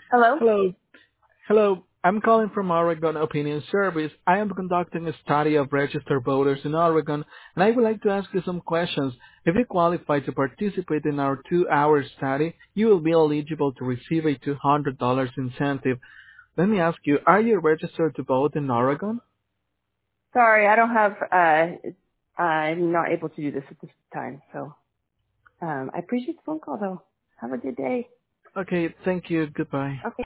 Hello? Hello. Hello. I'm calling from Oregon Opinion Service. I am conducting a study of registered voters in Oregon, and I would like to ask you some questions. If you qualify to participate in our 2-hour study, you will be eligible to receive a $200 incentive. Let me ask you, are you registered to vote in Oregon? Sorry, I don't have, I'm not able to do this at this time, so, I appreciate the phone call though. Have a good day. Okay, thank you. Goodbye. Okay.